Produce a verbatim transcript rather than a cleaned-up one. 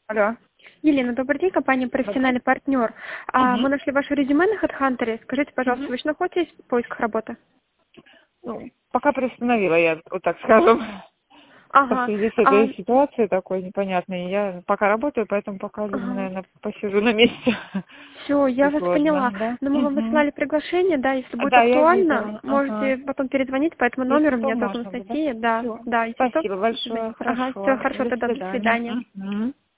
Алло. Елена, добрый день, компания «Профессиональный партнер». А, Мгм. мы нашли ваше резюме на HeadHunter. Скажите, пожалуйста, Мгм. вы еще находитесь в поисках работы? Ну, пока приостановила я, вот так скажем. В Ага. связи с А, этой ситуацией такой непонятной. Я пока работаю, поэтому пока, ага. наверное, посижу на месте. Все, я вас Сложно, поняла. да? Но мы вам Мгм. высылали приглашение, да, если будет Да, я актуально, видела. Ага. можете потом перезвонить по этому Если номеру, что, меня зовут можно будет, да? Анастасия, да, Все. да, если что, Спасибо большое. звоните. Ага, все Хорошо. хорошо, До тогда до свидания. свидания. Мгм.